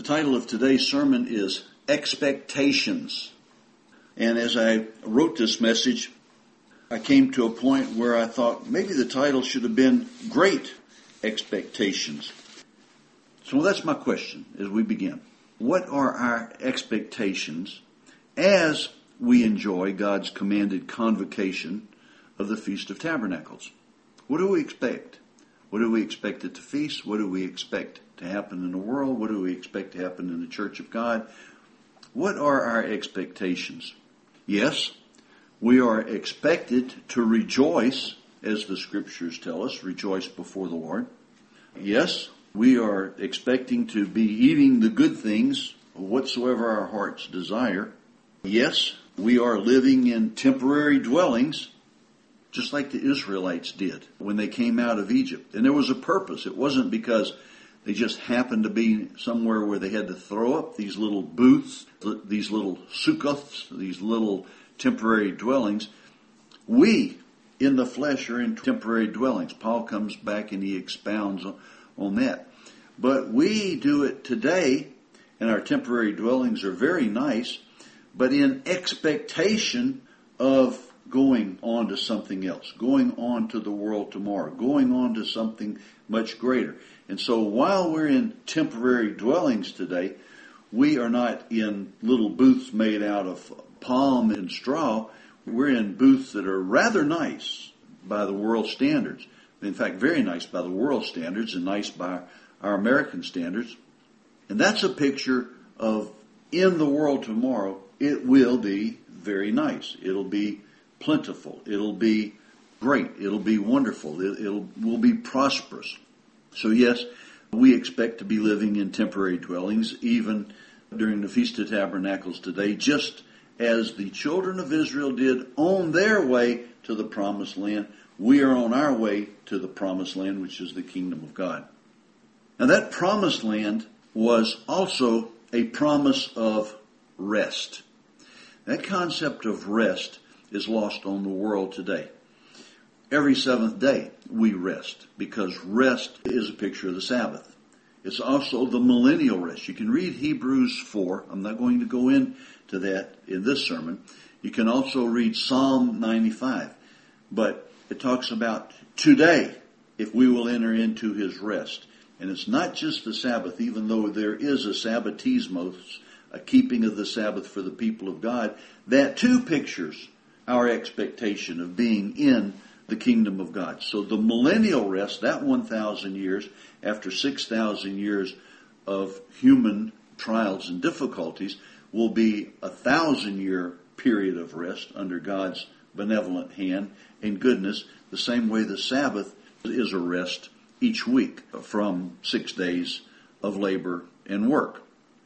title of today's sermon is Expectations. And as I wrote this message, I came to a point where I thought maybe the title should have been Great Expectations. So that's my question as we begin. What are our expectations as we enjoy God's commanded convocation of the Feast of Tabernacles? What do we expect? What do we expect at the feast? What do we expect to happen in the world? What do we expect to happen in the Church of God? What are our expectations? Yes, we are expected to rejoice, as the Scriptures tell us, rejoice before the Lord. Yes, we are expecting to be eating the good things, whatsoever our hearts desire. Yes, we are living in temporary dwellings, just like the Israelites did when they came out of Egypt. And there was a purpose. It wasn't because they just happened to be somewhere where they had to throw up these little booths, these little sukkoths, these little temporary dwellings. We, in the flesh, are in temporary dwellings. Paul comes back and he expounds on that. But we do it today, and our temporary dwellings are very nice, but in expectation of going on to something else, going on to the world tomorrow, going on to something much greater. And so while we're in temporary dwellings today, we are not in little booths made out of palm and straw. We're in booths that are rather nice by the world standards. In fact, very nice by the world standards and nice by our American standards. And that's a picture of in the world tomorrow, it will be very nice. It'll be plentiful. It'll be great. It'll be wonderful. We'll be prosperous. So yes, we expect to be living in temporary dwellings even during the Feast of Tabernacles today, just as the children of Israel did on their way to the Promised Land. We are on our way to the Promised Land, which is the kingdom of God. Now that Promised Land was also a promise of rest. That concept of rest is lost on the world today. Every seventh day we rest, because rest is a picture of the Sabbath. It's also the millennial rest. You can read Hebrews 4. I'm not going to go into that in this sermon. You can also read Psalm 95. But it talks about today, if we will enter into His rest. And it's not just the Sabbath, even though there is a Sabbatismos, a keeping of the Sabbath for the people of God. That too pictures our expectation of being in the kingdom of God. So the millennial rest, that 1,000 years, after 6,000 years of human trials and difficulties, will be a 1,000-year period of rest under God's benevolent hand and goodness, the same way the Sabbath is a rest each week from 6 days of labor and work.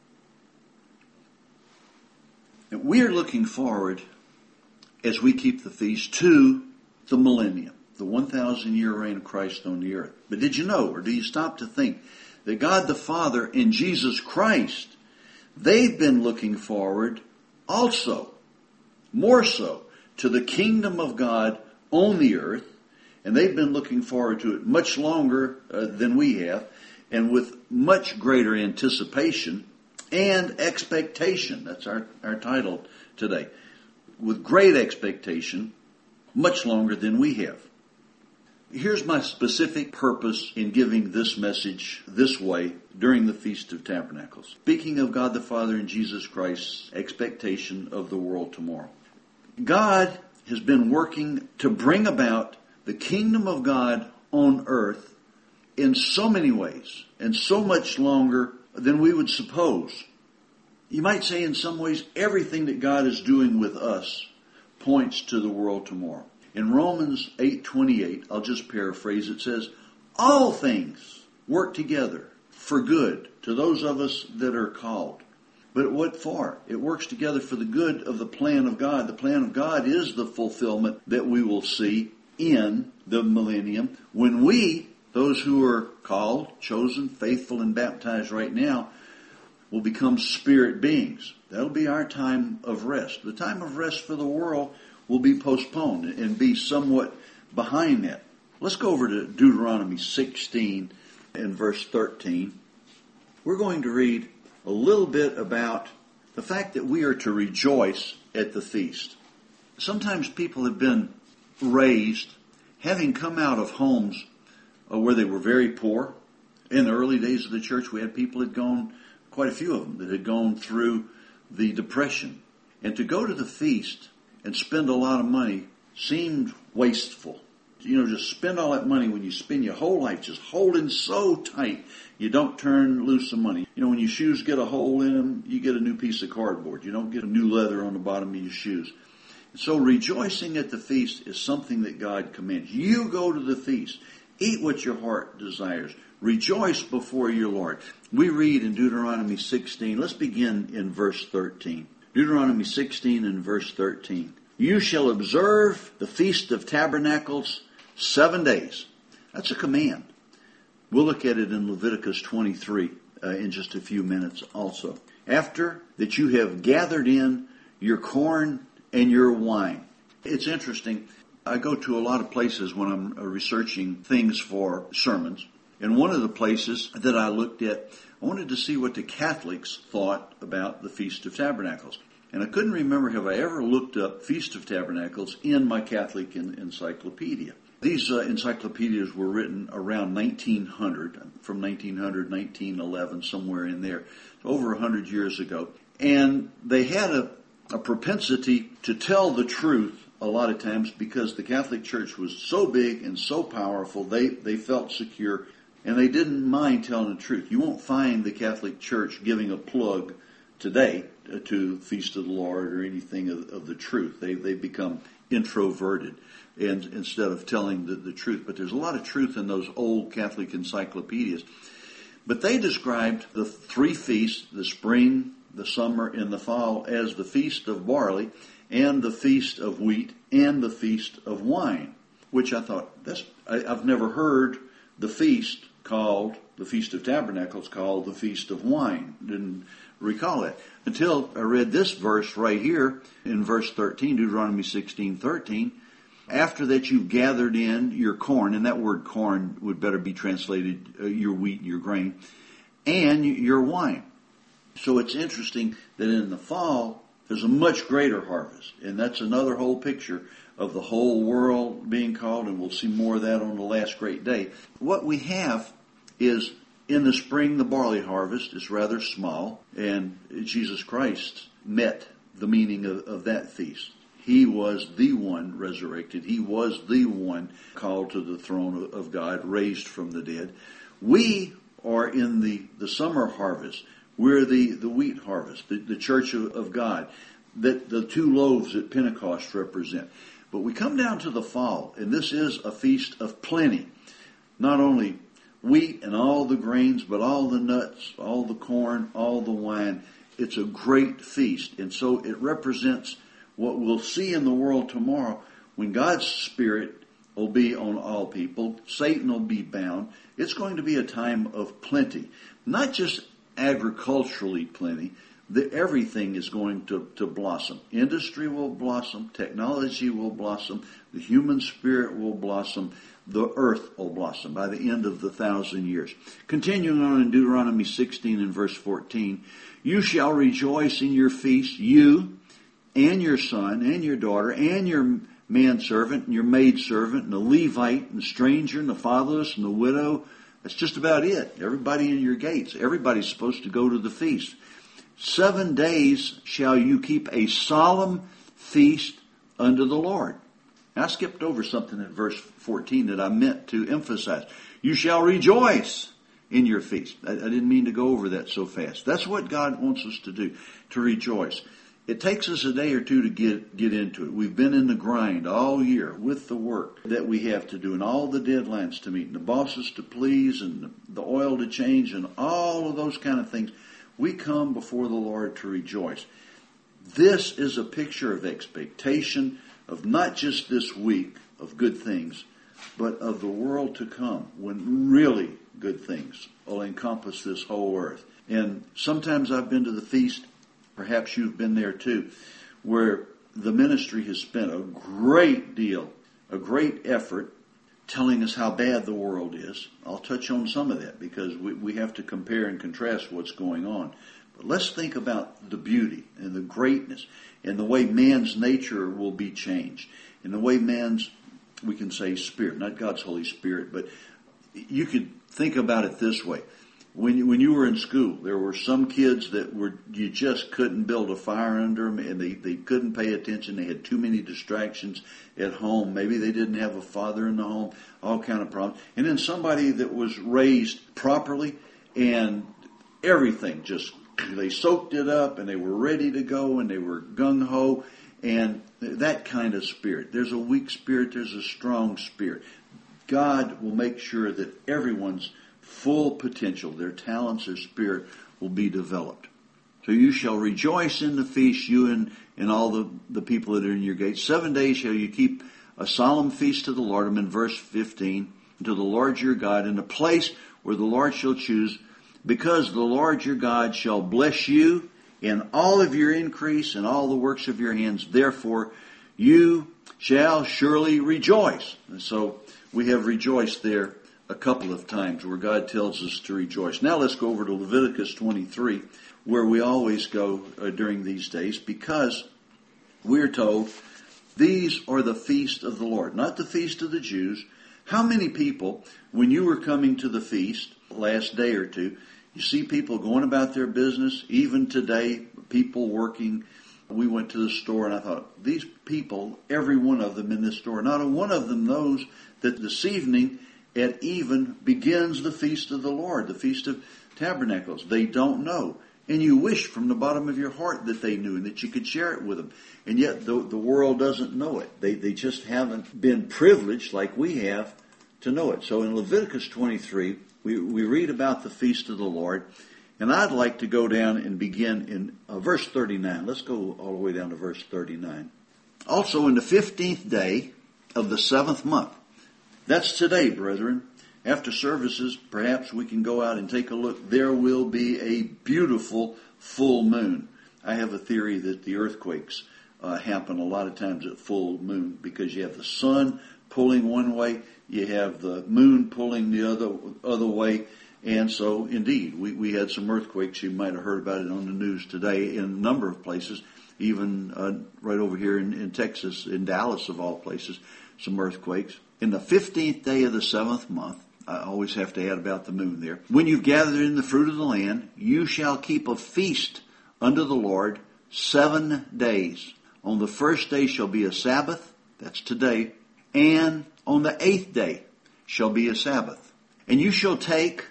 And we are looking forward, as we keep the feast, to the millennium, the 1,000-year reign of Christ on the earth. But did you know, or do you stop to think, that God the Father and Jesus Christ, they've been looking forward also, more so, to the kingdom of God on the earth, and they've been looking forward to it much longer than we have, and with much greater anticipation and expectation. That's our title today. With great expectation, much longer than we have. Here's my specific purpose in giving this message this way during the Feast of Tabernacles. Speaking of God the Father and Jesus Christ's expectation of the world tomorrow. God has been working to bring about the kingdom of God on earth in so many ways and so much longer than we would suppose. You might say in some ways everything that God is doing with us points to the world tomorrow. In Romans 8:28, I'll just paraphrase, it says, all things work together for good to those of us that are called. But what for? It works together for the good of the plan of God. The plan of God is the fulfillment that we will see in the millennium when we, those who are called, chosen, faithful, and baptized right now, will become spirit beings. That'll be our time of rest. The time of rest for the world will be postponed and be somewhat behind that. Let's go over to Deuteronomy 16 and verse 13. We're going to read a little bit about the fact that we are to rejoice at the feast. Sometimes people have been raised having come out of homes where they were very poor. In the early days of the church, we had people had gone, quite a few of them, that had gone through the Depression. And to go to the feast and spend a lot of money seemed wasteful. Just spend all that money when you spend your whole life just holding so tight you don't turn loose the money. When your shoes get a hole in them, you get a new piece of cardboard. You don't get a new leather on the bottom of your shoes. So rejoicing at the feast is something that God commands. You go to the feast. Eat what your heart desires. Rejoice before your Lord. We read in Deuteronomy 16. Let's begin in verse 13. Deuteronomy 16 and verse 13. You shall observe the Feast of Tabernacles 7 days. That's a command. We'll look at it in Leviticus 23 in just a few minutes also. After that you have gathered in your corn and your wine. It's interesting. I go to a lot of places when I'm researching things for sermons. And one of the places that I looked at, I wanted to see what the Catholics thought about the Feast of Tabernacles. And I couldn't remember have I ever looked up Feast of Tabernacles in my Catholic encyclopedia. These encyclopedias were written around 1900, from 1900, 1911, somewhere in there, over 100 years ago. And they had a propensity to tell the truth a lot of times because the Catholic Church was so big and so powerful, they felt secure, and they didn't mind telling the truth. You won't find the Catholic Church giving a plug today to Feast of the Lord or anything of the truth. They've become introverted and instead of telling the truth. But there's a lot of truth in those old Catholic encyclopedias. But they described the three feasts, the spring, the summer, and the fall, as the Feast of Barley and the Feast of Wheat and the Feast of Wine, which I thought, I've never heard the feast called, the Feast of Tabernacles called the Feast of Wine. Didn't recall that until I read this verse right here in verse 13, Deuteronomy 16:13. After that you've gathered in your corn, and that word corn would better be translated your wheat, your grain, and your wine. So it's interesting that in the fall there's a much greater harvest, and that's another whole picture of the whole world being called, and we'll see more of that on the last great day. What we have is in the spring, the barley harvest is rather small, and Jesus Christ met the meaning of that feast. He was the one resurrected. He was the one called to the throne of God, raised from the dead. We are in the summer harvest. We're the wheat harvest, the church of God, that the two loaves at Pentecost represent. But we come down to the fall, and this is a feast of plenty. Not only wheat and all the grains, but all the nuts, all the corn, all the wine. It's a great feast. And so it represents what we'll see in the world tomorrow when God's Spirit will be on all people. Satan will be bound. It's going to be a time of plenty. Not just agriculturally plenty. Everything is going to blossom. Industry will blossom. Technology will blossom. The human spirit will blossom. The earth will blossom by the end of the 1,000 years. Continuing on in Deuteronomy 16 and verse 14, you shall rejoice in your feast, you and your son and your daughter and your manservant and your maidservant and the Levite and the stranger and the fatherless and the widow. That's just about it. Everybody in your gates. Everybody's supposed to go to the feast. 7 days shall you keep a solemn feast unto the Lord. Now, I skipped over something in verse 14 that I meant to emphasize. You shall rejoice in your feast. I didn't mean to go over that so fast. That's what God wants us to do, to rejoice. It takes us a day or two to get into it. We've been in the grind all year with the work that we have to do and all the deadlines to meet and the bosses to please and the oil to change and all of those kind of things. We come before the Lord to rejoice. This is a picture of expectation of not just this week of good things, but of the world to come when really good things will encompass this whole earth. And sometimes I've been to the feast, perhaps you've been there too, where the ministry has spent a great deal, a great effort telling us how bad the world is. I'll touch on some of that because we have to compare and contrast what's going on. But let's think about the beauty and the greatness and the way man's nature will be changed. And the way man's, we can say spirit, not God's Holy Spirit, but you could think about it this way. When you were in school, there were some kids that you just couldn't build a fire under them, and they couldn't pay attention. They had too many distractions at home. Maybe they didn't have a father in the home, all kind of problems. And then somebody that was raised properly, and everything they soaked it up, and they were ready to go, and they were gung-ho, and that kind of spirit. There's a weak spirit, there's a strong spirit. God will make sure that everyone's full potential, their talents, their spirit will be developed. So you shall rejoice in the feast, you and all the people that are in your gates. 7 days shall you keep a solemn feast to the Lord. I'm in verse 15. To the Lord your God in a place where the Lord shall choose, because the Lord your God shall bless you in all of your increase and all the works of your hands. Therefore you shall surely rejoice. And so we have rejoiced there a couple of times where God tells us to rejoice. Now let's go over to Leviticus 23, where we always go during these days, because we're told these are the feast of the Lord, not the feast of the Jews. How many people, when you were coming to the feast last day or two, you see people going about their business, even today, people working. We went to the store and I thought, these people, every one of them in this store, not a one of them knows that this evening at even begins the feast of the Lord, the Feast of Tabernacles. They don't know. And you wish from the bottom of your heart that they knew and that you could share it with them. And yet the world doesn't know it. They just haven't been privileged like we have to know it. So in Leviticus 23, we read about the feast of the Lord. And I'd like to go down and begin in verse 39. Let's go all the way down to verse 39. Also in the 15th day of the 7th month. That's today, brethren. After services, perhaps we can go out and take a look. There will be a beautiful full moon. I have a theory that the earthquakes happen a lot of times at full moon because you have the sun pulling one way, you have the moon pulling the other way. And so, indeed, we had some earthquakes. You might have heard about it on the news today in a number of places, even right over here in Texas, in Dallas of all places, some earthquakes. In the 15th day of the 7th month, I always have to add about the moon there. When you've gathered in the fruit of the land, you shall keep a feast unto the Lord 7 days. On the first day shall be a Sabbath, that's today, and on the 8th day shall be a Sabbath. And you shall take,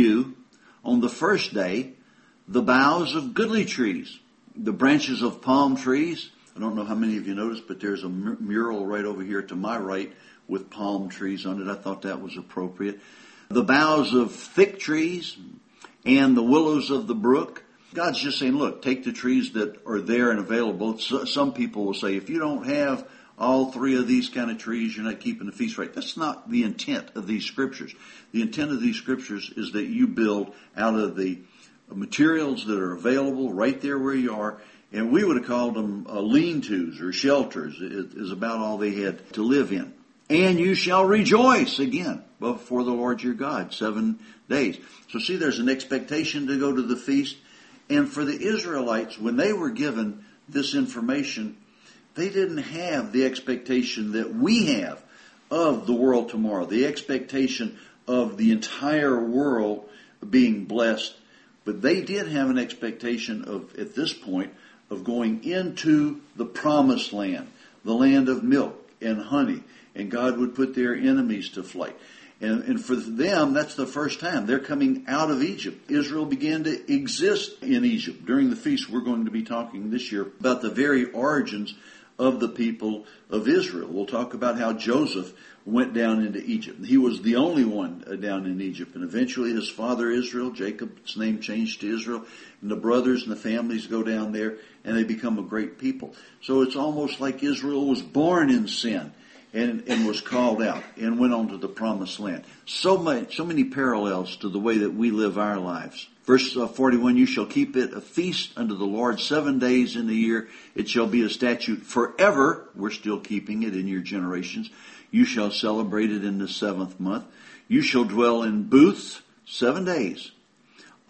on the first day, the boughs of goodly trees, the branches of palm trees. I don't know how many of you noticed, but there's a mural right over here to my right with palm trees on it. I thought that was appropriate. The boughs of thick trees and the willows of the brook. God's just saying, look, take the trees that are there and available. Some people will say, if you don't have all three of these kind of trees, you're not keeping the feast right. That's not the intent of these scriptures. The intent of these scriptures is that you build out of the materials that are available right there where you are. And we would have called them lean-tos or shelters. It is about all they had to live in. And you shall rejoice again before the Lord your God 7 days. So see, there's an expectation to go to the feast. And for the Israelites, when they were given this information, they didn't have the expectation that we have of the world tomorrow, the expectation of the entire world being blessed. But they did have an expectation of, at this point, of going into the promised land, the land of milk and honey, and God would put their enemies to flight. And for them, that's the first time. They're coming out of Egypt. Israel began to exist in Egypt. During the feast, we're going to be talking this year about the very origins of the people of Israel. We'll talk about how Joseph went down into Egypt. He was the only one down in Egypt. And eventually his father Israel, Jacob's name changed to Israel, and the brothers and the families go down there and they become a great people. So it's almost like Israel was born in sin and was called out and went on to the promised land. So many parallels to the way that we live our lives. Verse 41, you shall keep it a feast unto the Lord 7 days in the year. It shall be a statute forever. We're still keeping it in your generations. You shall celebrate it in the 7th month. You shall dwell in booths 7 days.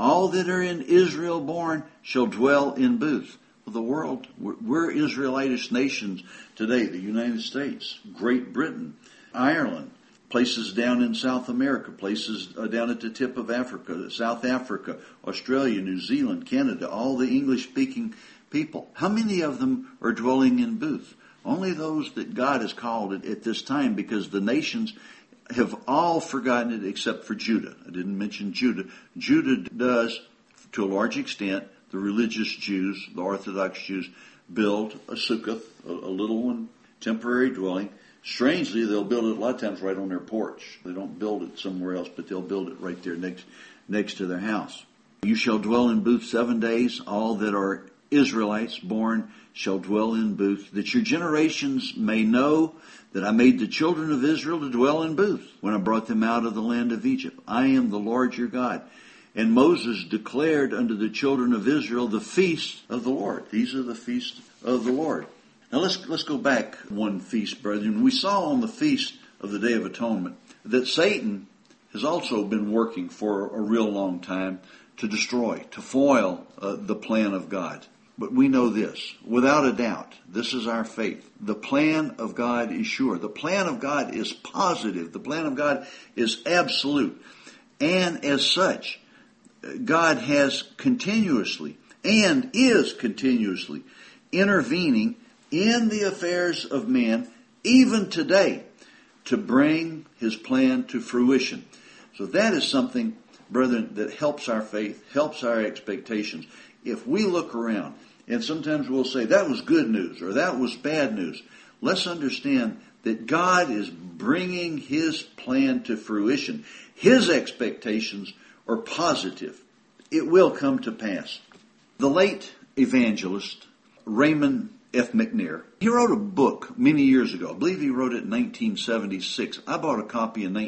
All that are in Israel born shall dwell in booths. Well, the world, we're Israelitish nations today. The United States, Great Britain, Ireland, places down in South America, places down at the tip of Africa, South Africa, Australia, New Zealand, Canada, all the English-speaking people. How many of them are dwelling in booths? Only those that God has called at this time, because the nations have all forgotten it except for Judah. I didn't mention Judah. Judah does, to a large extent, the religious Jews, the Orthodox Jews, build a sukkah, a little one, temporary dwelling. Strangely, they'll build it a lot of times right on their porch. They don't build it somewhere else, but they'll build it right there next to their house. You shall dwell in booths 7 days. All that are Israelites born shall dwell in booths, that your generations may know that I made the children of Israel to dwell in booths when I brought them out of the land of Egypt. I am the Lord your God. And Moses declared unto the children of Israel the feasts of the Lord. These are the feasts of the Lord. Now let's go back one feast, brethren. We saw on the feast of the Day of Atonement that Satan has also been working for a real long time to destroy, to foil the plan of God. But we know this, without a doubt, this is our faith. The plan of God is sure. The plan of God is positive. The plan of God is absolute. And as such, God has continuously and is continuously intervening in the affairs of man, even today, to bring his plan to fruition. So that is something, brethren, that helps our faith, helps our expectations. If we look around, and sometimes we'll say, that was good news, or that was bad news, let's understand that God is bringing his plan to fruition. His expectations are positive. It will come to pass. The late evangelist, Raymond F. McNair, he wrote a book many years ago. I believe he wrote it in 1976. I bought a copy in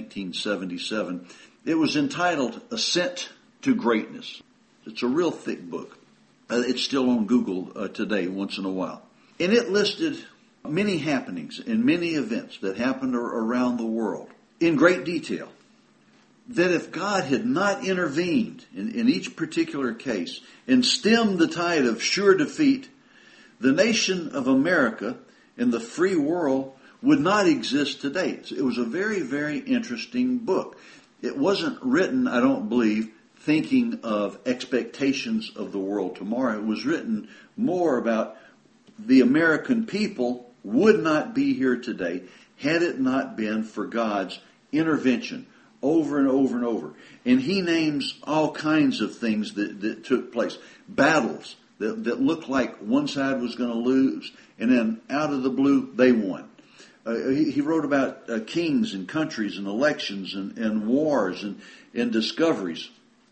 1977. It was entitled Ascent to Greatness. It's a real thick book. It's still on Google today once in a while. And it listed many happenings and many events that happened around the world in great detail. That if God had not intervened in each particular case and stemmed the tide of sure defeat, the nation of America and the free world would not exist today. It was a very, very interesting book. It wasn't written, I don't believe, thinking of expectations of the world tomorrow. It was written more about the American people would not be here today had it not been for God's intervention over and over and over. And he names all kinds of things that took place. Battles that looked like one side was going to lose, and then out of the blue, they won. He wrote about kings and countries and elections and wars and discoveries.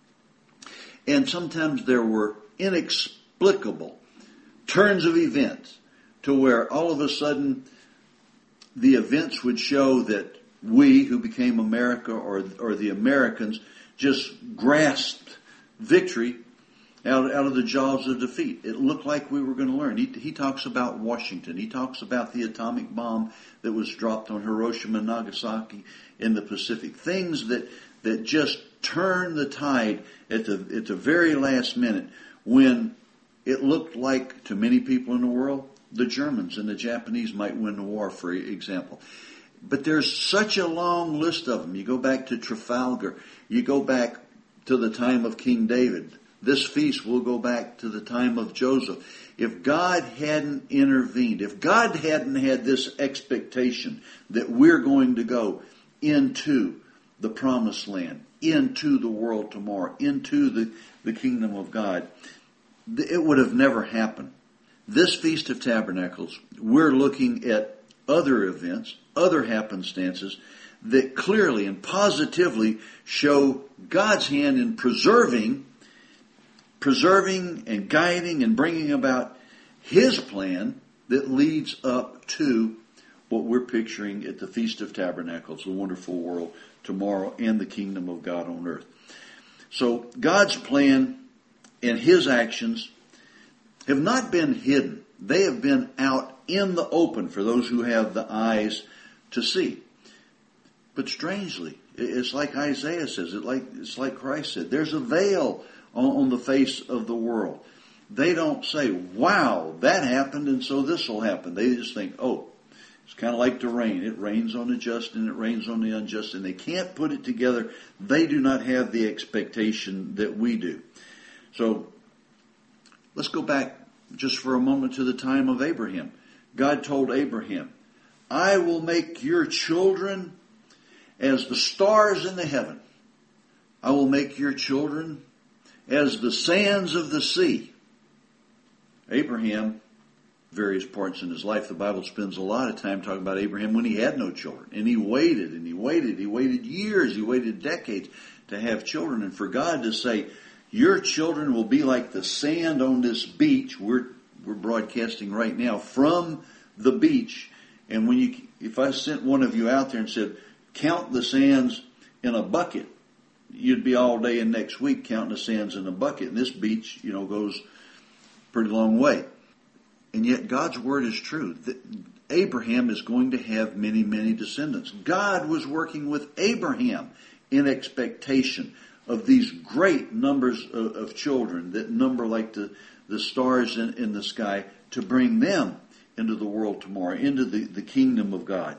And sometimes there were inexplicable turns of events to where all of a sudden the events would show that we who became America or the Americans just grasped victory out of the jaws of defeat. It looked like we were going to learn. He talks about Washington. He talks about the atomic bomb that was dropped on Hiroshima and Nagasaki in the Pacific. Things that just turned the tide at the very last minute when it looked like, to many people in the world, the Germans and the Japanese might win the war, for example. But there's such a long list of them. You go back to Trafalgar. You go back to the time of King David. This feast will go back to the time of Joseph. If God hadn't intervened, if God hadn't had this expectation that we're going to go into the promised land, into the world tomorrow, into the kingdom of God, it would have never happened. This Feast of Tabernacles, we're looking at other events, other happenstances that clearly and positively show God's hand in preserving and guiding and bringing about his plan that leads up to what we're picturing at the Feast of Tabernacles, the wonderful world tomorrow, and the kingdom of God on earth. So God's plan and his actions have not been hidden. They have been out in the open for those who have the eyes to see. But strangely, It's like Isaiah says. It's like Christ said. There's a veil on the face of the world. They don't say, wow, that happened and so this will happen. They just think, oh, it's kind of like the rain. It rains on the just and it rains on the unjust. And they can't put it together. They do not have the expectation that we do. So let's go back just for a moment to the time of Abraham. God told Abraham, I will make your children as the stars in the heaven. I will make your children as the sands of the sea. Abraham, various parts in his life, the Bible spends a lot of time talking about Abraham when he had no children. And he waited and he waited. He waited years. He waited decades to have children. And for God to say, your children will be like the sand on this beach. We're broadcasting right now from the beach. And if I sent one of you out there and said, count the sands in a bucket, you'd be all day and next week counting the sands in a bucket. And this beach, goes a pretty long way. And yet God's word is true. Abraham is going to have many, many descendants. God was working with Abraham in expectation of these great numbers of children that number like the stars in the sky, to bring them into the world tomorrow, into the kingdom of God.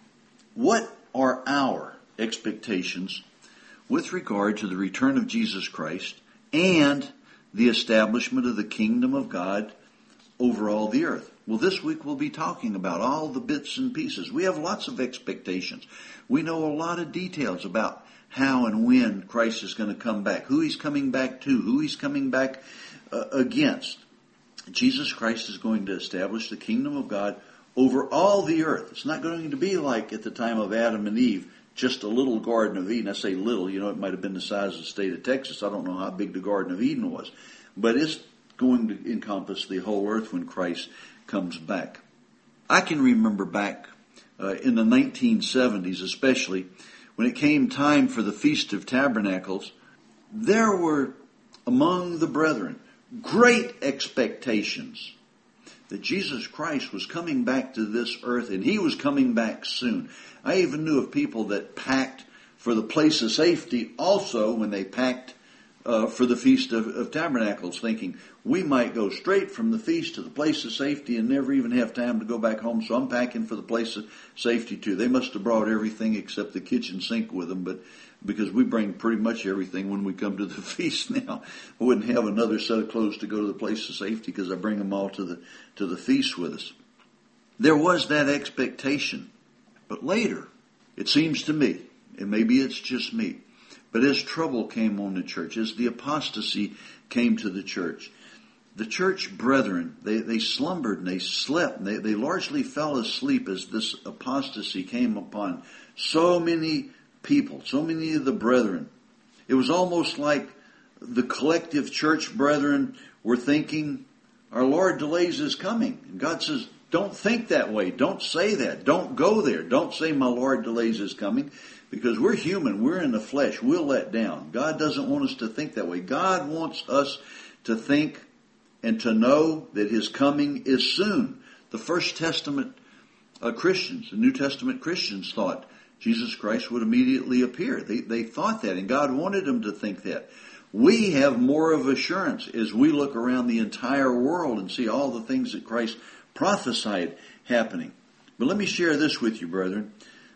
What are our expectations with regard to the return of Jesus Christ and the establishment of the kingdom of God over all the earth? Well, this week we'll be talking about all the bits and pieces. We have lots of expectations. We know a lot of details about how and when Christ is going to come back, who he's coming back to, who he's coming back against. Jesus Christ is going to establish the kingdom of God over all the earth. It's not going to be like at the time of Adam and Eve, just a little Garden of Eden. I say little, it might have been the size of the state of Texas. I don't know how big the Garden of Eden was. But it's going to encompass the whole earth when Christ comes back. I can remember back in the 1970s especially, when it came time for the Feast of Tabernacles, there were among the brethren great expectations that Jesus Christ was coming back to this earth, and he was coming back soon. I even knew of people that packed for the place of safety also when they packed for the Feast of Tabernacles, thinking, we might go straight from the feast to the place of safety and never even have time to go back home, so I'm packing for the place of safety too. They must have brought everything except the kitchen sink with them, but because we bring pretty much everything when we come to the feast now. I wouldn't have another set of clothes to go to the place of safety because I bring them all to the feast with us. There was that expectation. But later, it seems to me, and maybe it's just me, but as trouble came on the church, as the apostasy came to the church brethren, they slumbered and they slept, and they largely fell asleep as this apostasy came upon so many people, so many of the brethren. It was almost like the collective church brethren were thinking, our Lord delays his coming. And God says, don't think that way. Don't say that. Don't go there. Don't say my Lord delays his coming, because we're human. We're in the flesh. We'll let down. God doesn't want us to think that way. God wants us to think and to know that his coming is soon. The First Testament Christians, the New Testament Christians thought Jesus Christ would immediately appear. They thought that, and God wanted them to think that. We have more of assurance as we look around the entire world and see all the things that Christ prophesied happening. But let me share this with you, brethren.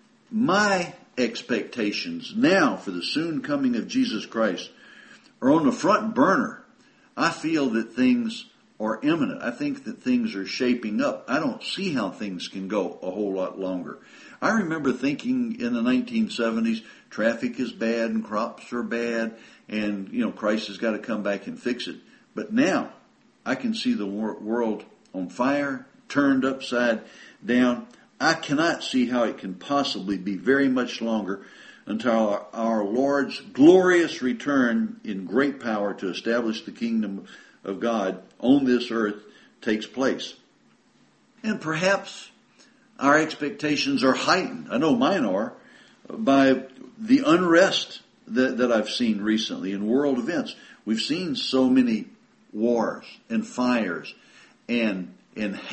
My expectations now for the soon coming of Jesus Christ are on the front burner. I feel that things are imminent. I think that things are shaping up. I don't see how things can go a whole lot longer. I remember thinking in the 1970s, traffic is bad and crops are bad, and Christ has got to come back and fix it. But now I can see the world on fire, turned upside down. I cannot see how it can possibly be very much longer until our Lord's glorious return in great power to establish the kingdom of God on this earth takes place. And perhaps our expectations are heightened. I know mine are, by the unrest that I've seen recently in world events. We've seen so many wars and fires and hate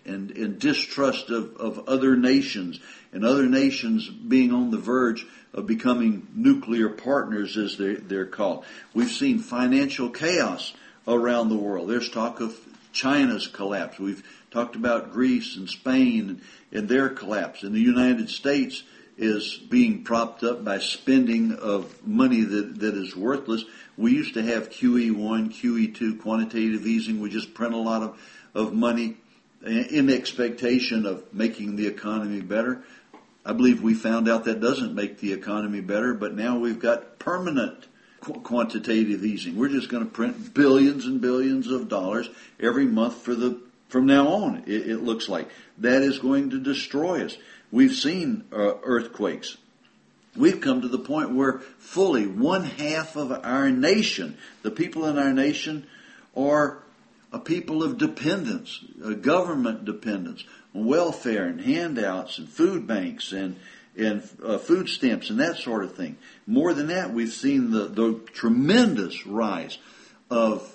and distrust of other nations, and other nations being on the verge of becoming nuclear partners, as they're called. We've seen financial chaos around the world. There's talk of China's collapse. We've talked about Greece and Spain and their collapse. And the United States is being propped up by spending of money that is worthless. We used to have QE1, QE2, quantitative easing. We just print a lot of money in expectation of making the economy better. I believe we found out that doesn't make the economy better, but now we've got permanent quantitative easing. We're just going to print billions and billions of dollars every month from now on, it looks like. That is going to destroy us. We've seen earthquakes. We've come to the point where fully 1/2 of our nation, the people in our nation, are a people of dependence, government dependence, welfare and handouts and food banks and food stamps and that sort of thing. More than that, we've seen the tremendous rise of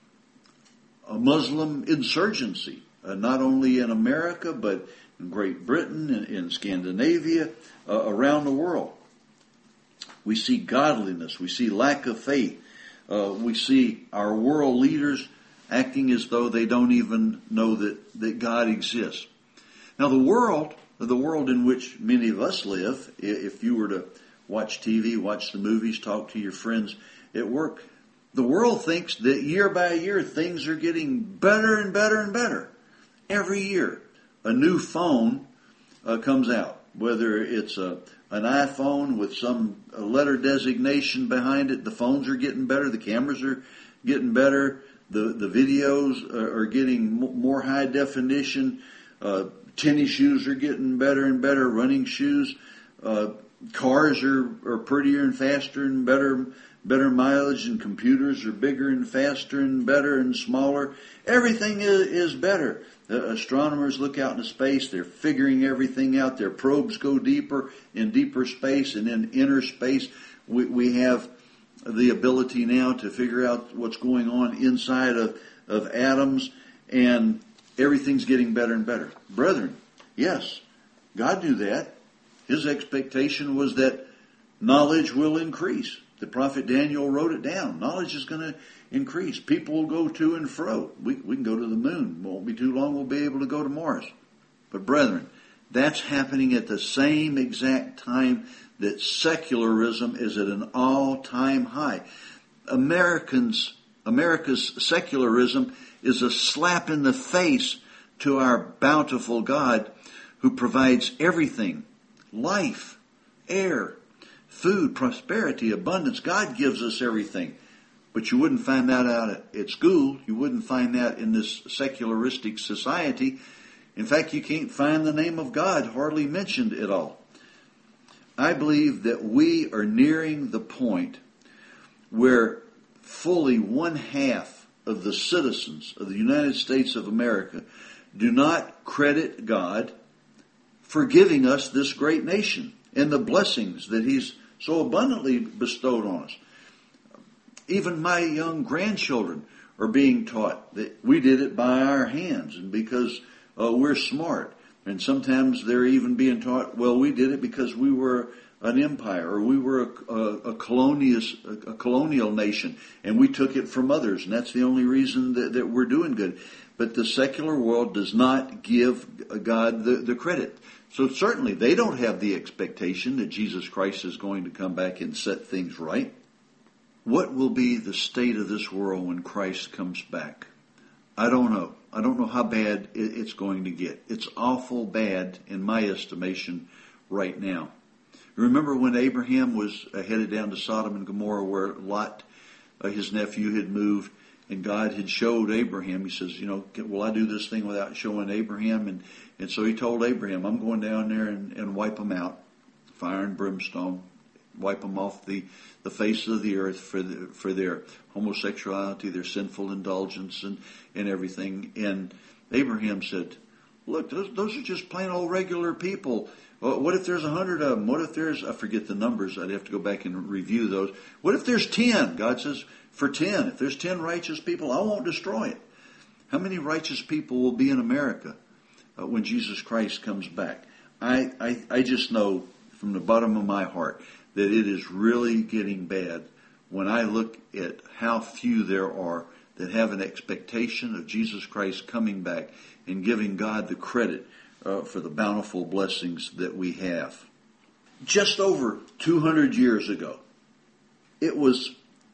a Muslim insurgency, not only in America, but in Great Britain, in Scandinavia, around the world. We see godliness. We see lack of faith. We see our world leaders acting as though they don't even know that God exists. Now, the world in which many of us live, if you were to watch TV, watch the movies, talk to your friends at work, the world thinks that year by year things are getting better and better and better. Every year, a new phone comes out, whether it's an iPhone with some letter designation behind it. The phones are getting better. The cameras are getting better. The videos are getting more high definition. Tennis shoes are getting better and better. Running shoes. Cars are prettier and faster and better mileage, and computers are bigger and faster and better and smaller. Everything is better. Astronomers look out into space. They're figuring everything out. Their probes go deeper in deeper space, and in inner space we have the ability now to figure out what's going on inside of atoms, and everything's getting better and better. Brethren, yes, God knew that. His expectation was that knowledge will increase. The prophet Daniel wrote it down. Knowledge is going to increase. People will go to and fro. We can go to the moon. It won't be too long we'll be able to go to Mars. But brethren, that's happening at the same exact time that secularism is at an all-time high. America's secularism is a slap in the face to our bountiful God who provides everything. Life, air, food, prosperity, abundance. God gives us everything. But you wouldn't find that out at school. You wouldn't find that in this secularistic society. In fact, you can't find the name of God hardly mentioned at all. I believe that we are nearing the point where fully 1/2 of the citizens of the United States of America do not credit God for giving us this great nation and the blessings that He's so abundantly bestowed on us. Even my young grandchildren are being taught that we did it by our hands and because we're smart. And sometimes they're even being taught, well, we did it because we were an empire or we were a colonial nation and we took it from others. And that's the only reason that we're doing good. But the secular world does not give God the credit. So certainly they don't have the expectation that Jesus Christ is going to come back and set things right. What will be the state of this world when Christ comes back? I don't know. I don't know how bad it's going to get. It's awful bad in my estimation right now. Remember when Abraham was headed down to Sodom and Gomorrah where Lot, his nephew, had moved, and God had showed Abraham, he says, will I do this thing without showing Abraham? And so he told Abraham, I'm going down there and wipe them out, fire and brimstone, wipe them off the face of the earth for their homosexuality, their sinful indulgence and everything. And Abraham said, look, those are just plain old regular people. What if there's 100 of them? What if there's, I forget the numbers, I'd have to go back and review those. What if there's 10? God says, for 10, if there's 10 righteous people, I won't destroy it. How many righteous people will be in America? when Jesus Christ comes back. I just know from the bottom of my heart that it is really getting bad when I look at how few there are that have an expectation of Jesus Christ coming back and giving God the credit for the bountiful blessings that we have. Just over 200 years ago, it was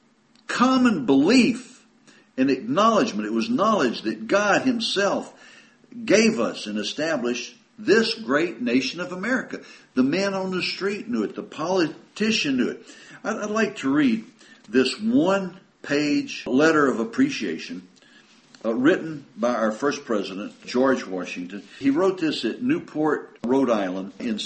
common belief and acknowledgement. It was knowledge that God Himself gave us and established this great nation of America. The man on the street knew it. The politician knew it. I'd like to read this one-page letter of appreciation written by our first president, George Washington. He wrote this at Newport, Rhode Island in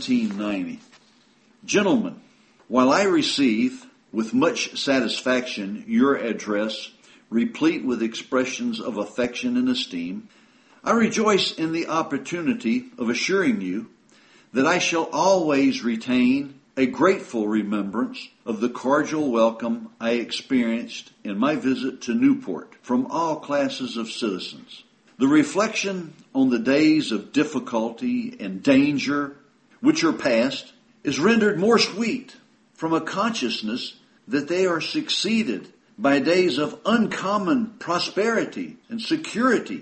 1790. Gentlemen, while I receive with much satisfaction your address, replete with expressions of affection and esteem, I rejoice in the opportunity of assuring you that I shall always retain a grateful remembrance of the cordial welcome I experienced in my visit to Newport from all classes of citizens. The reflection on the days of difficulty and danger which are past is rendered more sweet from a consciousness that they are succeeded by days of uncommon prosperity and security.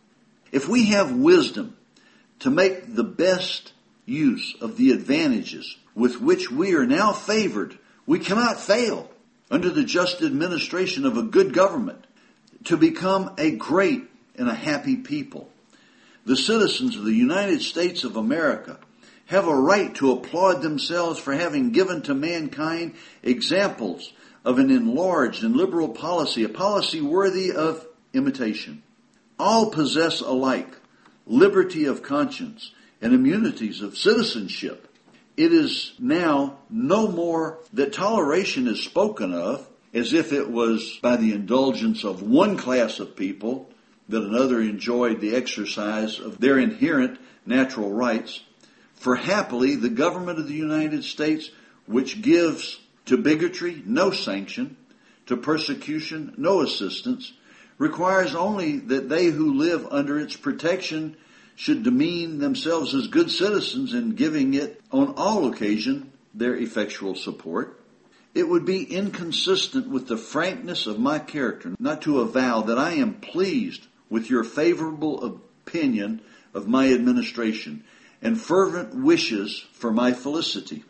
If we have wisdom to make the best use of the advantages with which we are now favored, we cannot fail, under the just administration of a good government, to become a great and a happy people. The citizens of the United States of America have a right to applaud themselves for having given to mankind examples of an enlarged and liberal policy, a policy worthy of imitation. All possess alike liberty of conscience and immunities of citizenship. It is now no more that toleration is spoken of as if it was by the indulgence of one class of people that another enjoyed the exercise of their inherent natural rights. For happily the government of the United States, which gives to bigotry no sanction, to persecution no assistance, requires only that they who live under its protection should demean themselves as good citizens in giving it on all occasion their effectual support. It would be inconsistent with the frankness of my character not to avow that I am pleased with your favorable opinion of my administration and fervent wishes for my felicity.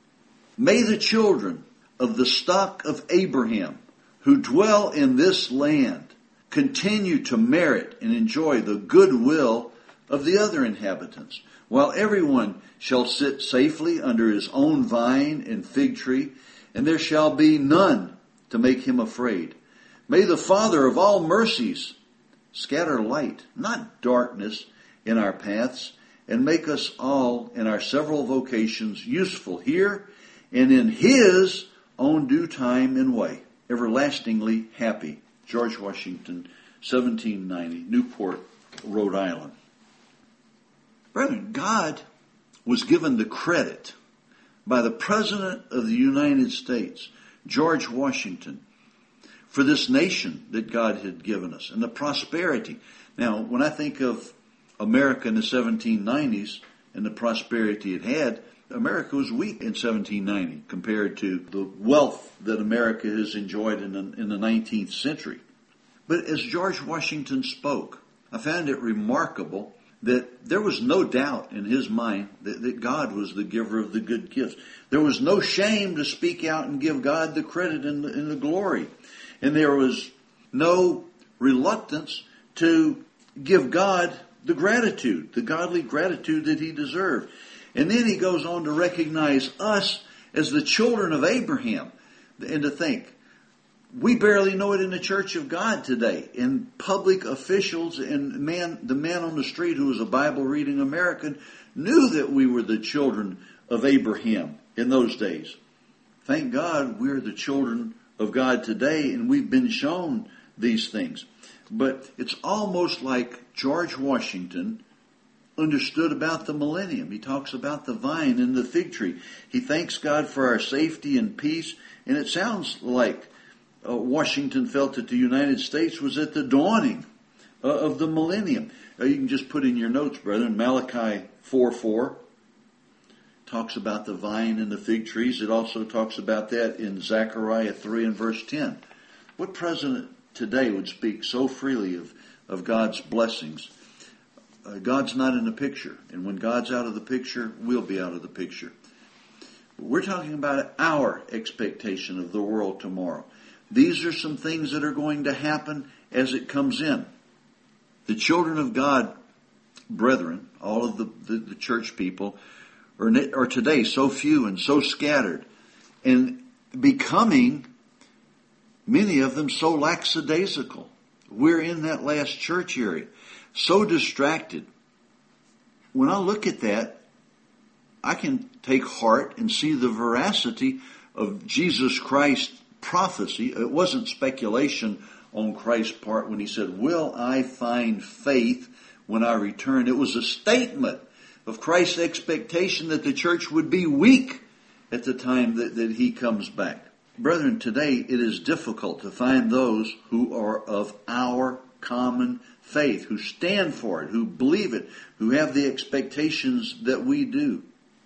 May the children of the stock of Abraham who dwell in this land continue to merit and enjoy the goodwill of the other inhabitants, while everyone shall sit safely under his own vine and fig tree, and there shall be none to make him afraid. May the Father of all mercies scatter light, not darkness, in our paths, and make us all in our several vocations useful here and in His own due time and way. Everlastingly happy. George Washington, 1790, Newport, Rhode Island. Brethren, God was given the credit by the President of the United States, George Washington, for this nation that God had given us and the prosperity. Now, when I think of America in the 1790s and the prosperity it had, America was weak in 1790 compared to the wealth that America has enjoyed in the 19th century. But as George Washington spoke, I found it remarkable that there was no doubt in his mind that God was the giver of the good gifts. There was no shame to speak out and give God the credit and the glory. And there was no reluctance to give God the gratitude, the godly gratitude that He deserved. And then he goes on to recognize us as the children of Abraham. And to think, we barely know it in the Church of God today. And public officials and the man on the street who was a Bible-reading American knew that we were the children of Abraham in those days. Thank God we're the children of God today, and we've been shown these things. But it's almost like George Washington understood about the millennium. He talks about the vine and the fig tree. He thanks God for our safety and peace. And it sounds like Washington felt that the United States was at the dawning of the millennium. You can just put in your notes, brethren, Malachi 4:4 talks about the vine and the fig trees. It also talks about that in Zechariah 3 and verse 10. What president today would speak so freely of God's blessings? God's not in the picture. And when God's out of the picture, we'll be out of the picture. We're talking about our expectation of the world tomorrow. These are some things that are going to happen as it comes in. The children of God, brethren, all of the church people, are today so few and so scattered, and becoming, many of them, so lackadaisical. We're in that last church area, so distracted. When I look at that, I can take heart and see the veracity of Jesus Christ's prophecy. It wasn't speculation on Christ's part when he said, "Will I find faith when I return?" It was a statement of Christ's expectation that the church would be weak at the time that he comes back. Brethren, today it is difficult to find those who are of our common faith, who stand for it, who believe it, who have the expectations that we do.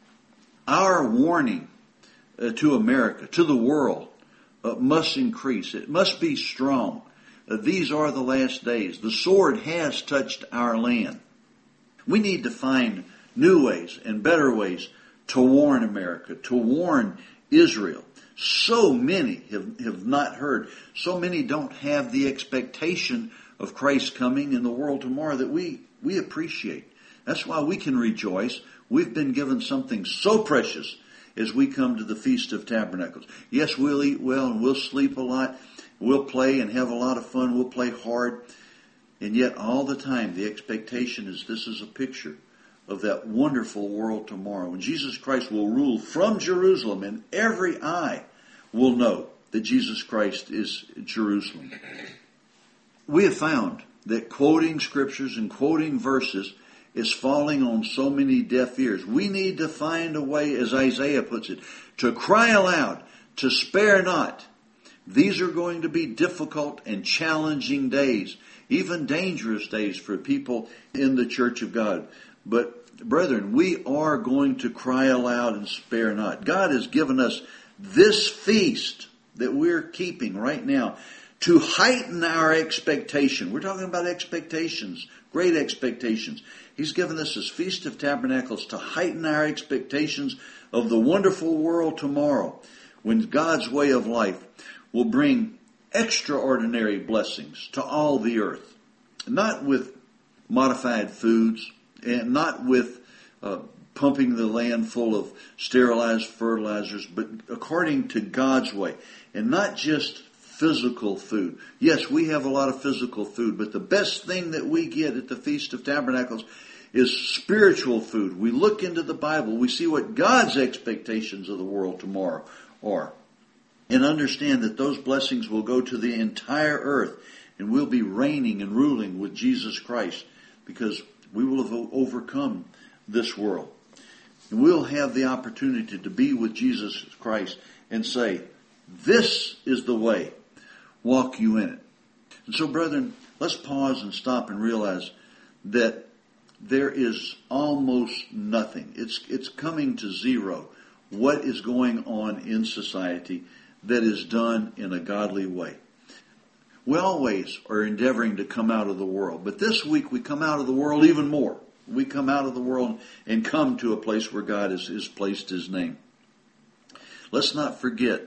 Our warning to America, to the world, must increase. It must be strong. These are the last days. The sword has touched our land. We need to find new ways and better ways to warn America, to warn Israel. So many have not heard. So many don't have the expectation of Christ coming in the world tomorrow that we appreciate. That's why we can rejoice. We've been given something so precious as we come to the Feast of Tabernacles. Yes, we'll eat well and we'll sleep a lot. We'll play and have a lot of fun. We'll play hard. And yet all the time the expectation is this is a picture of that wonderful world tomorrow. And Jesus Christ will rule from Jerusalem, and every eye will know that Jesus Christ is Jerusalem. We have found that quoting scriptures and quoting verses is falling on so many deaf ears. We need to find a way, as Isaiah puts it, to cry aloud, to spare not. These are going to be difficult and challenging days, even dangerous days for people in the church of God. But, brethren, we are going to cry aloud and spare not. God has given us this feast that we're keeping right now to heighten our expectation. We're talking about expectations, great expectations. He's given us this Feast of Tabernacles to heighten our expectations of the wonderful world tomorrow, when God's way of life will bring extraordinary blessings to all the earth. Not with modified foods, and not with pumping the land full of sterilized fertilizers, but according to God's way. And not just physical food. Yes, we have a lot of physical food, but the best thing that we get at the Feast of Tabernacles is spiritual food. We look into the Bible, we see what God's expectations of the world tomorrow are, and understand that those blessings will go to the entire earth, and we'll be reigning and ruling with Jesus Christ, because we will have overcome this world. And we'll have the opportunity to be with Jesus Christ and say, "This is the way. Walk you in it." And so, brethren, let's pause and stop and realize that there is almost nothing. It's coming to zero. What is going on in society that is done in a godly way? We always are endeavoring to come out of the world. But this week we come out of the world even more. We come out of the world and come to a place where God has placed His name. Let's not forget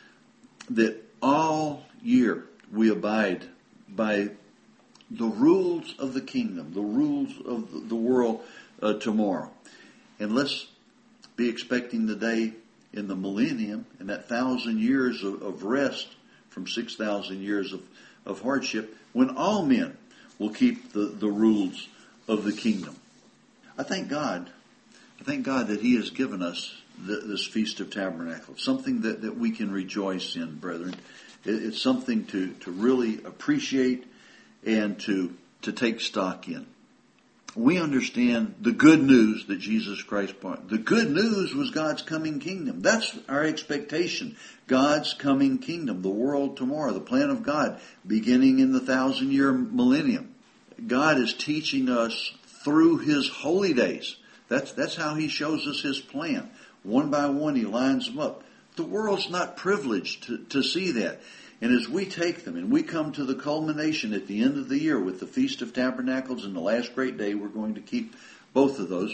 that all year we abide by the rules of the kingdom, the rules of the world tomorrow. And let's be expecting the day in the millennium and that 1,000 years of rest from 6,000 years of hardship, when all men will keep the rules of the kingdom. I thank God that He has given us this Feast of Tabernacles, something that we can rejoice in, brethren. It's something to really appreciate and to take stock in. We understand the good news that Jesus Christ brought. The good news was God's coming kingdom. That's our expectation. God's coming kingdom, the world tomorrow, the plan of God beginning in the 1,000-year millennium. God is teaching us through His holy days. That's how He shows us His plan. One by one, He lines them up. The world's not privileged to see that. And as we take them and we come to the culmination at the end of the year with the Feast of Tabernacles and the last great day, we're going to keep both of those.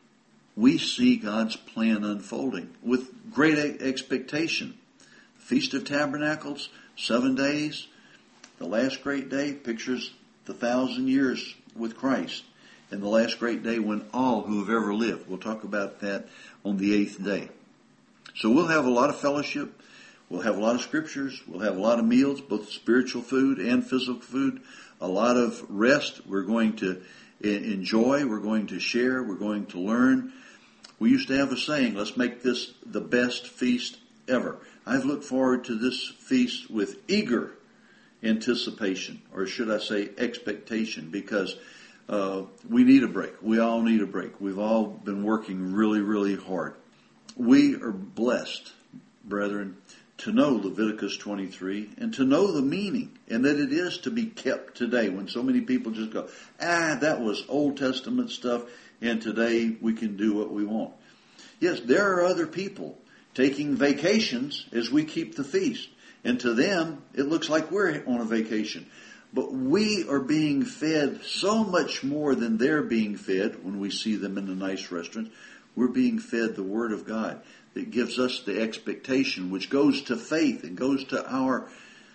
We see God's plan unfolding with great expectation. Feast of Tabernacles, 7 days. The last great day pictures the 1,000 years with Christ. And the last great day when all who have ever lived. We'll talk about that on the 8th day. So we'll have a lot of fellowship. We'll have a lot of scriptures. We'll have a lot of meals, both spiritual food and physical food. A lot of rest. We're going to enjoy. We're going to share. We're going to learn. We used to have a saying, let's make this the best feast ever. I've looked forward to this feast with eager anticipation, or should I say expectation, because we need a break. We all need a break. We've all been working really, really hard. We are blessed, brethren, to know Leviticus 23 and to know the meaning, and that it is to be kept today. When so many people just go, that was Old Testament stuff, and today we can do what we want. Yes, there are other people taking vacations as we keep the feast, and to them it looks like we're on a vacation. But we are being fed so much more than they're being fed when we see them in the nice restaurants. We're being fed the Word of God that gives us the expectation, which goes to faith and goes to our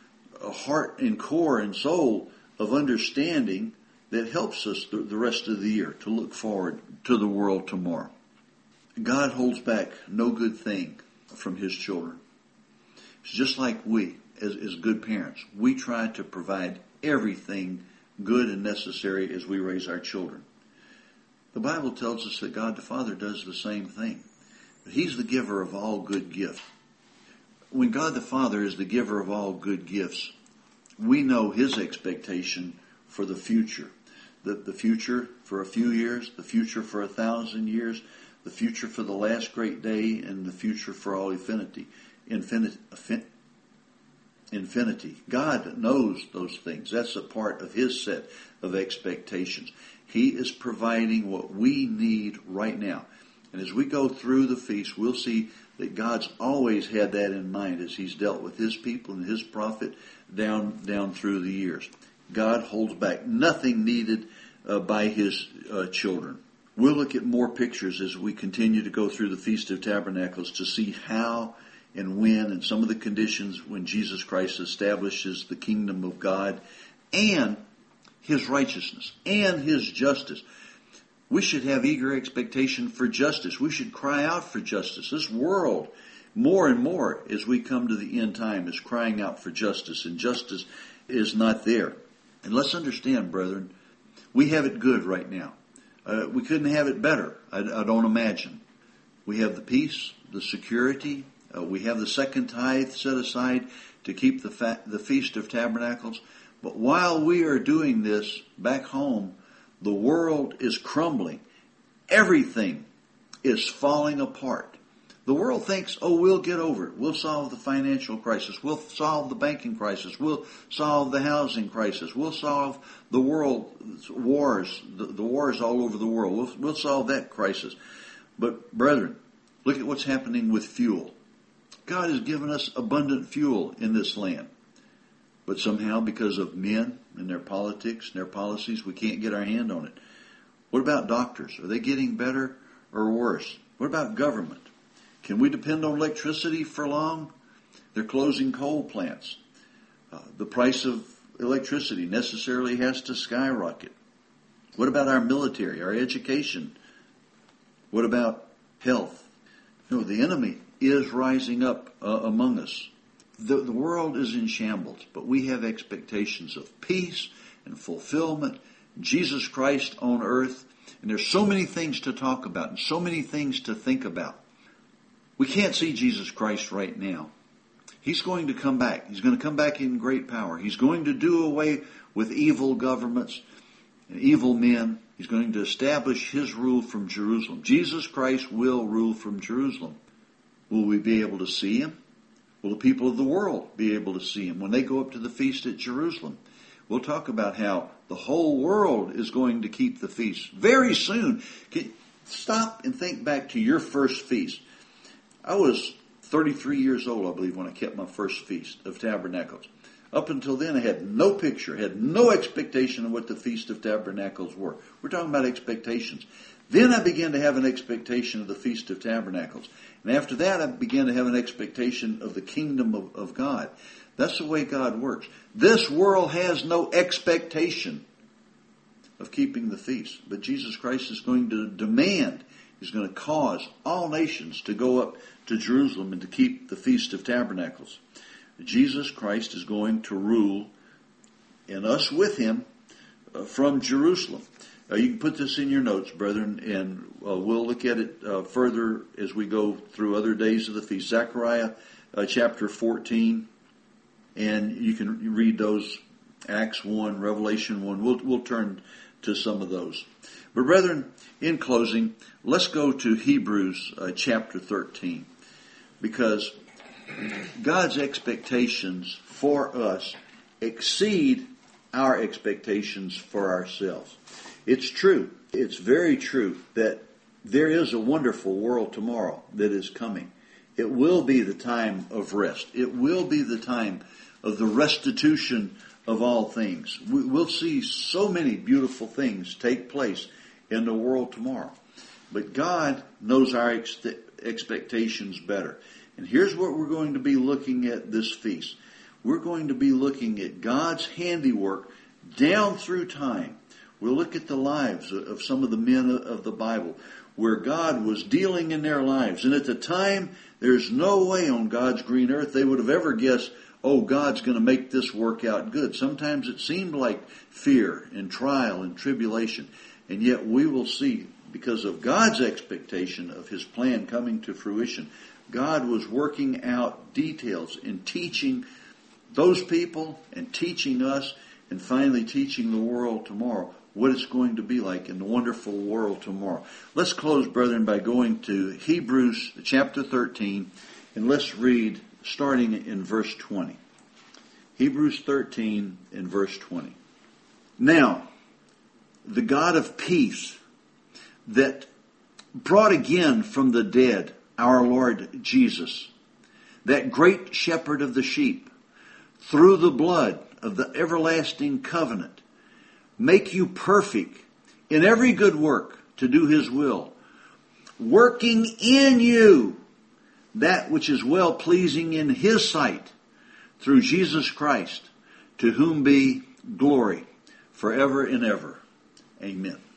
heart and core and soul of understanding that helps us the rest of the year to look forward to the world tomorrow. God holds back no good thing from His children. It's just like we, as good parents, we try to provide everything good and necessary as we raise our children. The Bible tells us that God the Father does the same thing. He's the giver of all good gifts. When God the Father is the giver of all good gifts, we know His expectation for the future. The future for a few years, the future for 1,000 years, the future for the last great day, and the future for all infinity. God knows those things. That's a part of His set of expectations. He is providing what we need right now. And as we go through the feast, we'll see that God's always had that in mind as He's dealt with His people and His prophet down through the years. God holds back nothing needed by His children. We'll look at more pictures as we continue to go through the Feast of Tabernacles to see how and when and some of the conditions when Jesus Christ establishes the kingdom of God and His righteousness and His justice. We should have eager expectation for justice. We should cry out for justice. This world, more and more, as we come to the end time, is crying out for justice, and justice is not there. And let's understand, brethren, we have it good right now. We couldn't have it better, I don't imagine. We have the peace, the security. We have the second tithe set aside to keep the Feast of Tabernacles. But while we are doing this back home, the world is crumbling. Everything is falling apart. The world thinks, we'll get over it. We'll solve the financial crisis. We'll solve the banking crisis. We'll solve the housing crisis. We'll solve the world wars, the wars all over the world. We'll solve that crisis. But brethren, look at what's happening with fuel. God has given us abundant fuel in this land. But somehow, because of men and their politics and their policies, we can't get our hand on it. What about doctors? Are they getting better or worse? What about government? Can we depend on electricity for long? They're closing coal plants. The price of electricity necessarily has to skyrocket. What about our military, our education? What about health? No, the enemy is rising up among us. The world is in shambles, but we have expectations of peace and fulfillment, Jesus Christ on earth, and there's so many things to talk about and so many things to think about. We can't see Jesus Christ right now. He's going to come back. He's going to come back in great power. He's going to do away with evil governments and evil men. He's going to establish His rule from Jerusalem. Jesus Christ will rule from Jerusalem. Will we be able to see Him? Will the people of the world be able to see Him when they go up to the feast at Jerusalem? We'll talk about how the whole world is going to keep the feast very soon. Stop and think back to your first feast. I was 33 years old, I believe, when I kept my first Feast of Tabernacles. Up until then, I had no picture, had no expectation of what the Feast of Tabernacles were. We're talking about expectations. Then I began to have an expectation of the Feast of Tabernacles. And after that, I began to have an expectation of the kingdom of God. That's the way God works. This world has no expectation of keeping the feast. But Jesus Christ is going to demand, He's going to cause all nations to go up to Jerusalem and to keep the Feast of Tabernacles. Jesus Christ is going to rule, and us with Him, from Jerusalem. You can put this in your notes, brethren, and we'll look at it further as we go through other days of the feast. Zechariah chapter 14, and you can read those, Acts 1, Revelation 1. We'll turn to some of those. But brethren, in closing, let's go to Hebrews chapter 13, because God's expectations for us exceed our expectations for ourselves. It's true. It's very true that there is a wonderful world tomorrow that is coming. It will be the time of rest. It will be the time of the restitution of all things. We'll see so many beautiful things take place in the world tomorrow. But God knows our expectations better. And here's what we're going to be looking at this feast. We're going to be looking at God's handiwork down through time. We'll look at the lives of some of the men of the Bible where God was dealing in their lives. And at the time, there's no way on God's green earth they would have ever guessed, oh, God's going to make this work out good. Sometimes it seemed like fear and trial and tribulation. And yet we will see, because of God's expectation of His plan coming to fruition, God was working out details and teaching those people and teaching us and finally teaching the world tomorrow what it's going to be like in the wonderful world tomorrow. Let's close, brethren, by going to Hebrews chapter 13, and let's read starting in verse 20. Hebrews 13 and verse 20. Now, the God of peace that brought again from the dead our Lord Jesus, that great shepherd of the sheep, through the blood of the everlasting covenant, make you perfect in every good work to do His will, working in you that which is well pleasing in His sight, through Jesus Christ, to whom be glory forever and ever. Amen.